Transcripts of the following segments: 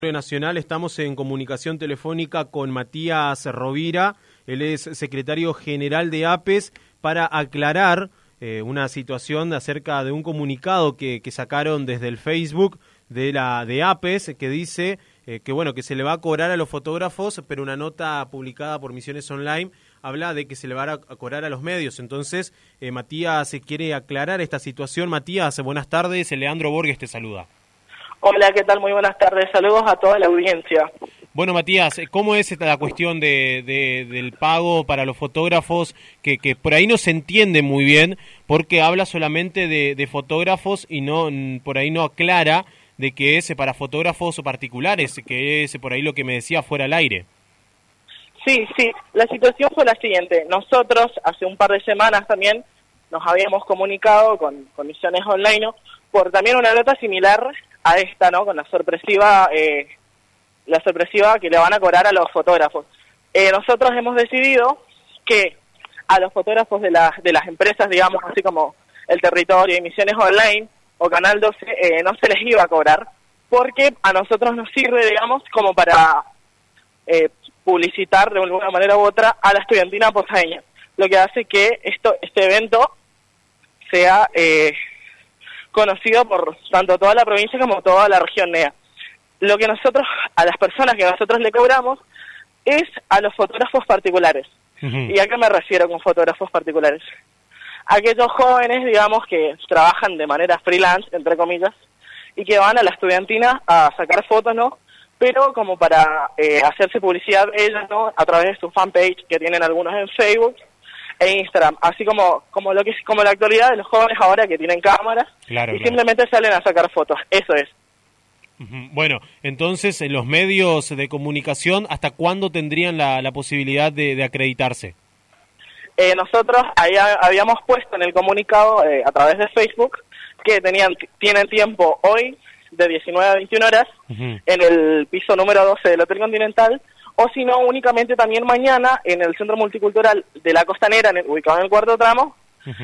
Nacional. Estamos en comunicación telefónica con Matías Rovira, él es secretario general de APES, para aclarar una situación acerca de un comunicado que sacaron desde el Facebook de APES, que dice que se le va a cobrar a los fotógrafos, pero una nota publicada por Misiones Online habla de que se le va a cobrar a los medios. Entonces, Matías quiere aclarar esta situación. Matías, buenas tardes, Leandro Borges te saluda. Hola, ¿qué tal? Muy buenas tardes. Saludos a toda la audiencia. Bueno, Matías, ¿cómo es la cuestión del pago para los fotógrafos? Que por ahí no se entiende muy bien, porque habla solamente de fotógrafos y no por ahí no aclara de que es para fotógrafos particulares, que es por ahí lo que me decía fuera al aire. Sí, la situación fue la siguiente. Nosotros hace un par de semanas también nos habíamos comunicado con Misiones Online, ¿no?, por también una nota similar a esta, ¿no?, con la sorpresiva que le van a cobrar a los fotógrafos. Nosotros hemos decidido que a los fotógrafos de las empresas, digamos, así como El Territorio y Misiones Online o Canal 12, no se les iba a cobrar, porque a nosotros nos sirve, digamos, como para publicitar de alguna manera u otra a la estudiantina posadeña, lo que hace que este evento sea conocido por tanto toda la provincia como toda la región NEA. Lo que nosotros, a las personas que nosotros le cobramos, es a los fotógrafos particulares. ¿Y a qué me refiero con fotógrafos particulares? Aquellos jóvenes, digamos, que trabajan de manera freelance, entre comillas, y que van a la estudiantina a sacar fotos, ¿no?, pero como para hacerse publicidad ellos, ¿no?, a través de su fanpage, que tienen algunos en Facebook e Instagram, así como la actualidad de los jóvenes ahora que tienen cámaras simplemente salen a sacar fotos. Eso es. Bueno, entonces, en los medios de comunicación, ¿hasta cuándo tendrían la posibilidad de acreditarse? Nosotros habíamos puesto en el comunicado a través de Facebook que tienen tiempo hoy de 19 a 21 horas en el piso número 12 del Hotel Continental, o si no, únicamente también mañana en el Centro Multicultural de la Costanera, ubicado en el cuarto tramo,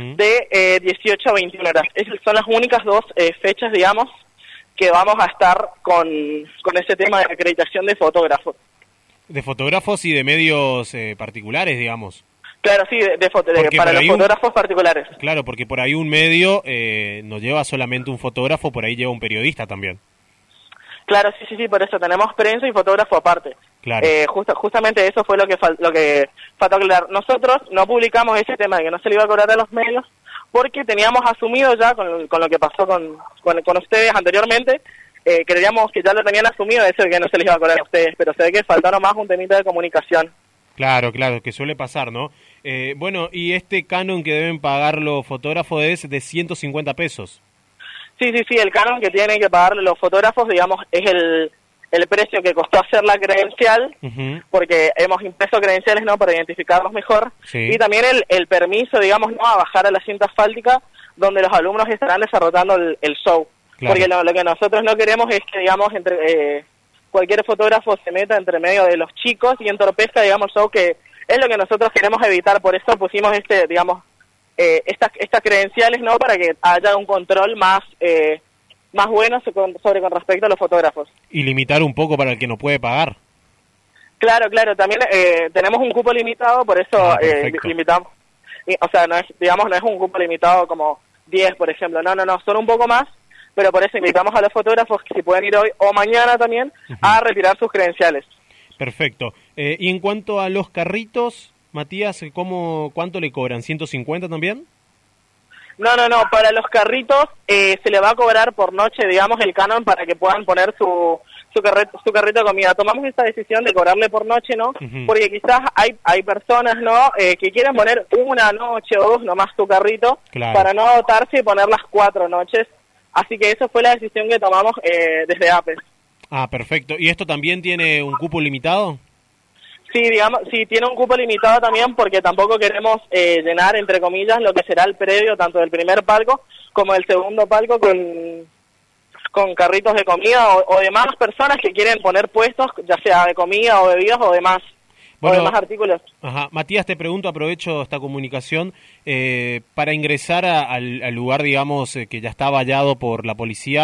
de 18 a 21 horas. Esas son las únicas dos fechas, digamos, que vamos a estar con ese tema de acreditación de fotógrafos. ¿De fotógrafos y de medios particulares, digamos? Claro, sí, para los fotógrafos particulares. Claro, porque por ahí un medio no lleva solamente un fotógrafo, por ahí lleva un periodista también. Claro, sí, por eso tenemos prensa y fotógrafo aparte. Claro. Justamente eso fue lo que faltó aclarar. Nosotros no publicamos ese tema de que no se le iba a cobrar a los medios, porque teníamos asumido ya con lo que pasó con ustedes anteriormente, creíamos que ya lo tenían asumido, eso de que no se les iba a cobrar a ustedes, pero se ve que faltaron más un temita de comunicación. Claro, que suele pasar, ¿no? Bueno, y este canon que deben pagar los fotógrafos es de 150 pesos. Sí, el canon que tienen que pagar los fotógrafos, digamos, es el precio que costó hacer la credencial, porque hemos impreso credenciales, ¿no?, para identificarlos mejor, y también el permiso, digamos, ¿no?, a bajar a la cinta asfáltica donde los alumnos estarán desarrollando el show. Claro. Porque lo que nosotros no queremos es que, digamos, cualquier fotógrafo se meta entre medio de los chicos y entorpezca, digamos, el show, que es lo que nosotros queremos evitar. Por eso pusimos estas credenciales, ¿no?, para que haya un control más bueno con respecto a los fotógrafos. Y limitar un poco para el que no puede pagar. Claro, también tenemos un cupo limitado, por eso limitamos. O sea, no es un cupo limitado como 10, por ejemplo, no, son un poco más, pero por eso invitamos a los fotógrafos que si pueden ir hoy o mañana también a retirar sus credenciales. Perfecto. Y en cuanto a los carritos, Matías, ¿cuánto le cobran? ¿150 también? No, para los carritos se le va a cobrar por noche, digamos, el canon para que puedan poner su carrito de comida. Tomamos esta decisión de cobrarle por noche, ¿no? Porque quizás hay personas, ¿no?, que quieren poner una noche o dos nomás su carrito, para no agotarse y poner las 4 noches. Así que esa fue la decisión que tomamos desde APES. Ah, perfecto. ¿Y esto también tiene un cupo limitado? Sí, tiene un cupo limitado también, porque tampoco queremos llenar, entre comillas, lo que será el predio, tanto del primer palco como del segundo palco, con carritos de comida o demás personas que quieren poner puestos, ya sea de comida o bebidas o demás. Bueno, o demás artículos. Matías, te pregunto, aprovecho esta comunicación, para ingresar al lugar, digamos, que ya está vallado por la policía,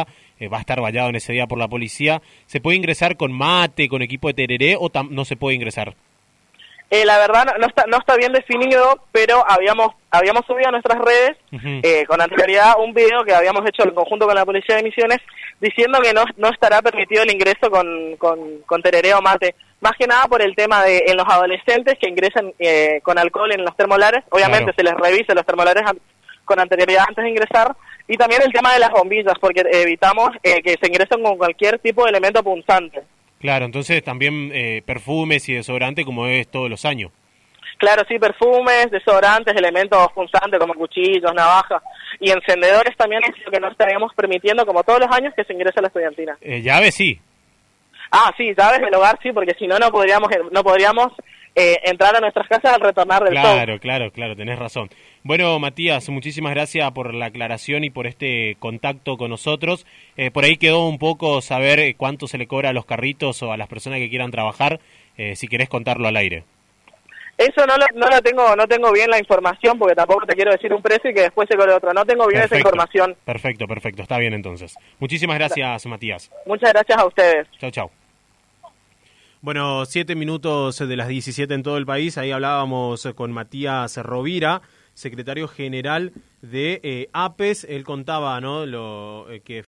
va a estar vallado en ese día por la policía. ¿Se puede ingresar con mate, con equipo de tereré o no se puede ingresar? La verdad no está bien definido, pero habíamos subido a nuestras redes con anterioridad un video que habíamos hecho en conjunto con la Policía de Misiones diciendo que no estará permitido el ingreso con tereré o mate. Más que nada por el tema de en los adolescentes que ingresan con alcohol en los termolares. Obviamente claro, se les revisa los termolares con anterioridad antes de ingresar. Y también el tema de las bombillas, porque evitamos que se ingresen con cualquier tipo de elemento punzante. Claro, entonces también perfumes y desodorante como es todos los años. Claro, sí, perfumes, desodorantes, elementos punzantes como cuchillos, navajas y encendedores también es lo que no estaríamos permitiendo como todos los años que se ingrese a la estudiantina. Llaves sí. Sí, llaves del hogar sí, porque si no podríamos entrar a nuestras casas al retornar del show. Claro, tenés razón. Bueno, Matías, muchísimas gracias por la aclaración y por este contacto con nosotros. Por ahí quedó un poco saber cuánto se le cobra a los carritos o a las personas que quieran trabajar, si querés contarlo al aire. Eso no tengo bien la información, porque tampoco te quiero decir un precio y que después se cobre otro. No tengo bien esa información. Perfecto, está bien entonces. Muchísimas gracias, Matías. Muchas gracias a ustedes. Chau. Bueno, 7 minutos de las 17 en todo el país. Ahí hablábamos con Matías Rovira, secretario general de APES. Él contaba, ¿no?, que